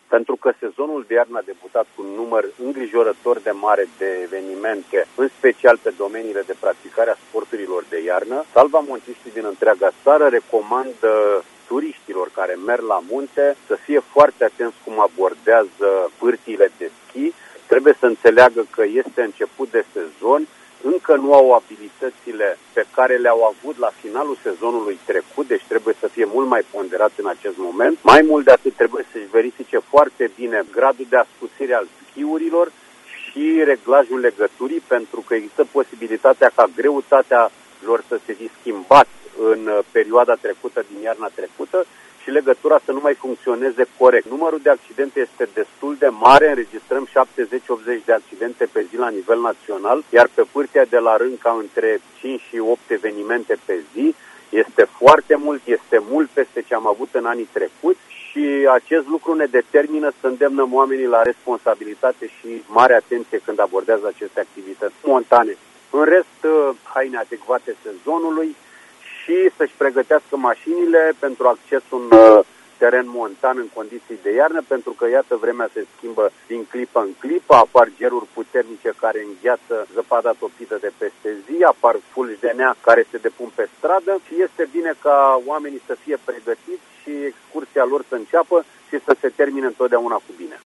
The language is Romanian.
pentru că sezonul de iarnă a debutat cu un număr îngrijorător de mare de evenimente, în special pe domeniile de practicare a sporturilor de iarnă. Salvamontiștii din întreaga țară recomandă turiștilor care merg la munte să fie foarte atenți cum abordează pârtiile de schi. Trebuie să înțeleagă că este început de sezon, încă nu au abilitățile pe care le-au avut la finalul sezonului trecut, deci trebuie să fie mult mai ponderați în acest moment. Mai mult de atât, trebuie să-și verifice foarte bine gradul de ascuțire al schiurilor și reglajul legăturii, pentru că există posibilitatea ca greutatea lor să se fi schimbat în perioada trecută, din iarna trecută, și legătura să nu mai funcționeze corect. Numărul de accidente este destul de mare, înregistrăm 70-80 de accidente pe zi la nivel național, iar pe pârtia de la Rânca între 5 și 8 evenimente pe zi. Este foarte mult, este mult peste ce am avut în anii trecuți și acest lucru ne determină să îndemnăm oamenii la responsabilitate și mare atenție când abordează aceste activități montane. În rest, haine adecvate sezonului și să-și pregătească mașinile pentru accesul în teren montan în condiții de iarnă, pentru că, iată, vremea se schimbă din clipă în clipă, apar geruri puternice care îngheață zăpada topită de peste zi, apar fulgi de nea care se depun pe stradă și este bine ca oamenii să fie pregătiți și excursia lor să înceapă și să se termine întotdeauna cu bine.